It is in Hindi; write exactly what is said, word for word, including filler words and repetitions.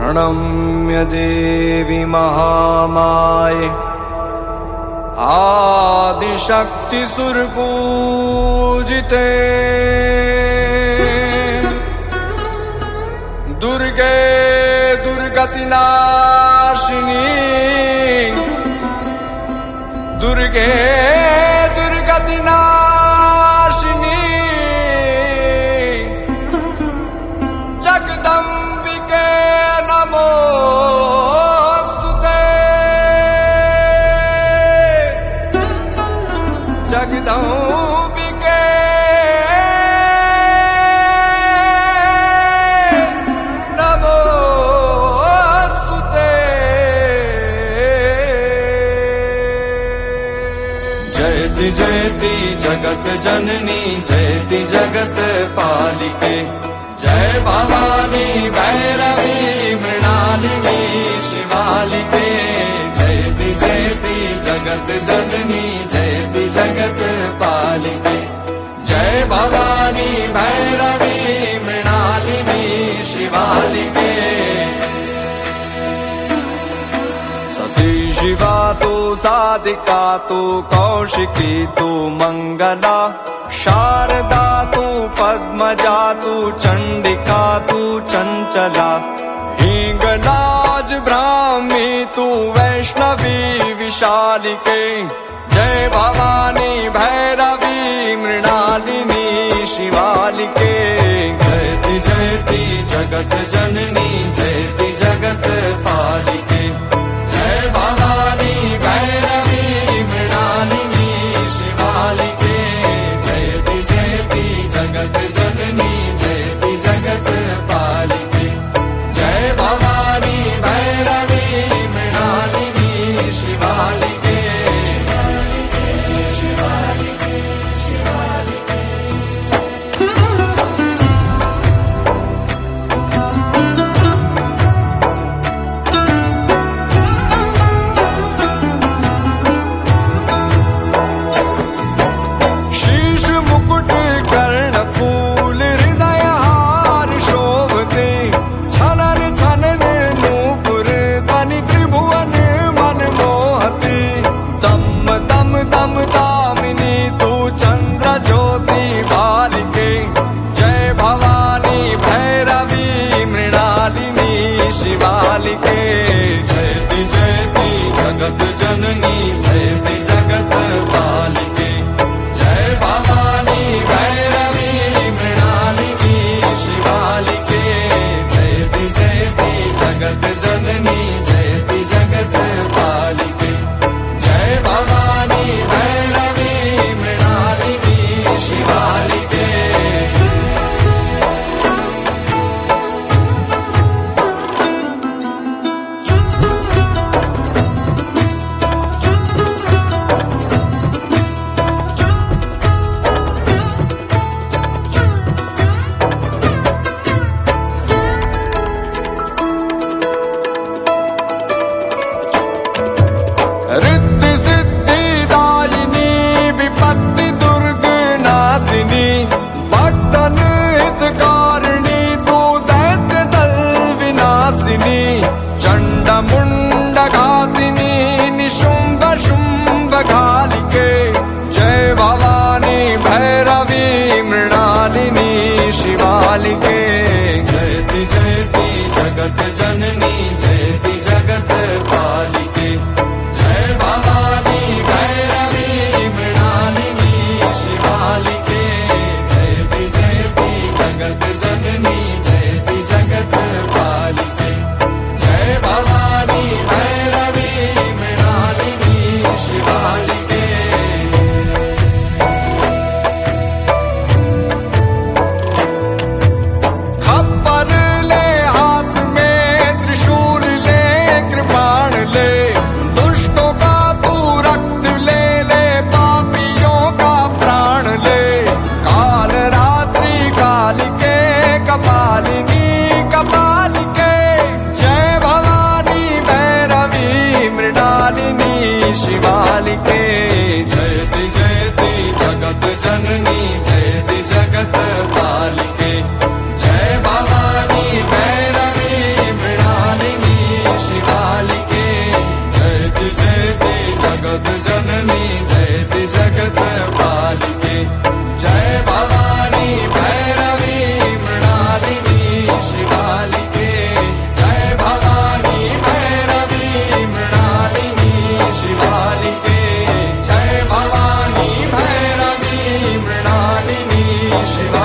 प्रणम्य देवी महामाये आदिशक्ति सुरपूजिते दुर्गे दुर्गतिनाशिनी दुर्गे दुर्गतिनाशिनी जगदम्बिके नमोस्तुते जगदम्बिके नमोस्तुते जयति जयति जगत जननी जयति जगत पालिके जय भवानी भैरवी मृणालिनी शिवालिके जयति जयति जगत जननी जयति जगत पालिके जय भवानी भैरवी मृणालिनी शिवालिके सती शिवा तु साधिका तु कौशिकी तु मंगला शारदा तु पद्मजा तु चंडिका तु चंचला हिंगलाज ब्राह्मी तु वैष्णवी विशालिके जय भवानी भैरवी मृणालिनी शिवालिके जयति जयति जगत जननी जयति जगत पालिके जय भवानी भैरवी मृणालिनी शिवालिके जयति जयति जगत जननी जयति जगत पालिके जय भवानी भैरवी मृणालिनी शिवालिके शिवालिके शिवालिके शिवालिके शीश मुकुट कर्ण फूल हृदय हार शोभते छनन छनन नूपुर ध्वनि त्रिभुवन मन मोहती दम दम दम दामिनी तू चंद्र ज्योति बालिके जय भवानी भैरवी मृणालिनी शिवालिके जयति जयति जगत जननी जयति जगत पालिके जय भवानी भैरवी मृणालिनी शिवालिके जयति जयति जगत जननी जयति जगत पालिके जय भवानी भैरवी मृणालिनी शिवालिके रिद्धि सिद्धि दायिनी विपत्ति दुर्ग नासिनी भक्तन हितकारिणी तू दैत्य दल विनाशिनी चंड मुंड घातिनी निशुंभ शुंभ घालिके जय भवानी भैरवी मृणालिनी शिवालिके जयति जयति जगत जननी जयति जगत पालिके जय भवानी भैरवी मृणालिनी शिवालिके जयति जयति जगत जननी जयति जगत पालिके जय भवानी भैरवी मृणालिनी शिवालिके खप्पर ले हाथ में त्रिशूल ले कृपाण ले दुष्टों का तू रक्त ले ले पापियों का प्राण ले काल रात्रि कालिके कपालिनी कपालिके जय भवानी भैरवी मृणालिनी शिवालिके जयति जयति जगत जननी जयति जगत पालिके जय भवानी भैरवी मृणालिनी शिवाय